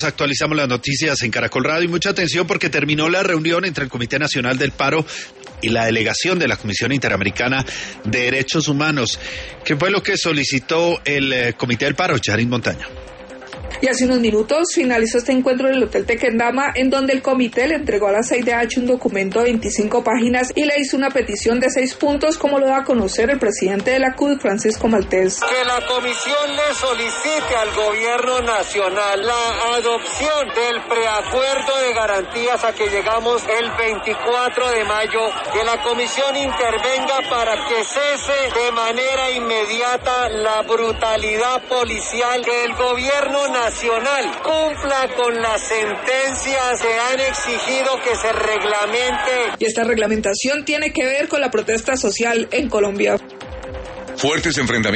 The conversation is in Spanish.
Actualizamos las noticias en Caracol Radio y mucha atención porque terminó la reunión entre el Comité Nacional del Paro y la delegación de la Comisión Interamericana de Derechos Humanos. ¿Qué fue lo que solicitó el Comité del Paro? Yarin Montaño. Y hace unos minutos finalizó este encuentro en el Hotel Tequendama, en donde el comité le entregó a la CIDH un documento de 25 páginas y le hizo una petición de 6 puntos, como lo da a conocer el presidente de la CUT, Francisco Maltés. Que la comisión le solicite al gobierno nacional la adopción del preacuerdo de garantías a que llegamos el 24 de mayo, que la comisión intervenga para que cese de manera inmediata la brutalidad policial, que el gobierno nacional cumpla con las sentencias que han exigido que se reglamente. Y esta reglamentación tiene que ver con la protesta social en Colombia. Fuertes enfrentamientos